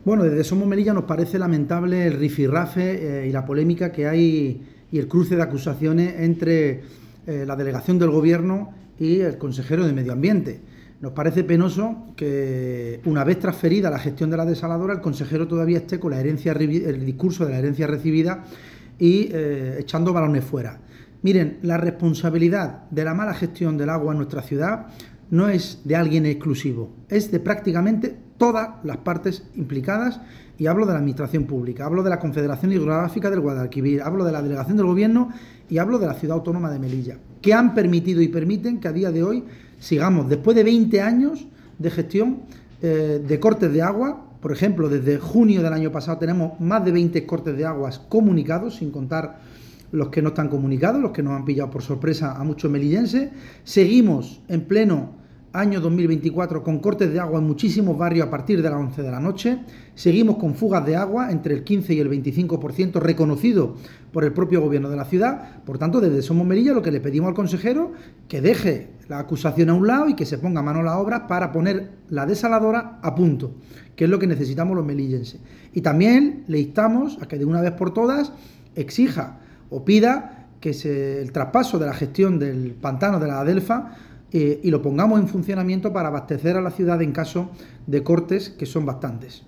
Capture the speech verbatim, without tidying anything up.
Bueno, desde Somos Melilla nos parece lamentable el rifirrafe eh, y la polémica que hay y el cruce de acusaciones entre eh, la delegación del Gobierno y el consejero de Medio Ambiente. Nos parece penoso que, una vez transferida la gestión de la desaladora, el consejero todavía esté con la herencia, el discurso de la herencia recibida y eh, echando balones fuera. Miren, la responsabilidad de la mala gestión del agua en nuestra ciudad no es de alguien exclusivo, es de prácticamente todas las partes implicadas, y hablo de la Administración Pública, hablo de la Confederación Hidrográfica del Guadalquivir, hablo de la Delegación del Gobierno y hablo de la Ciudad Autónoma de Melilla, que han permitido y permiten que a día de hoy sigamos, después de veinte años de gestión eh, de cortes de agua. Por ejemplo, desde junio del año pasado tenemos más de veinte cortes de aguas comunicados, sin contar los que no están comunicados, los que nos han pillado por sorpresa a muchos melillenses. Seguimos en pleno año dos mil veinticuatro con cortes de agua en muchísimos barrios a partir de las once de la noche. Seguimos con fugas de agua entre el quince y el veinticinco por ciento reconocido por el propio gobierno de la ciudad. Por tanto, desde Somos Melilla lo que le pedimos al consejero, que deje la acusación a un lado y que se ponga mano a la obra para poner la desaladora a punto, que es lo que necesitamos los melillenses. Y también le instamos a que de una vez por todas exija o pida que se, el traspaso de la gestión del pantano de la Adelfa eh, y lo pongamos en funcionamiento para abastecer a la ciudad en caso de cortes, que son bastantes.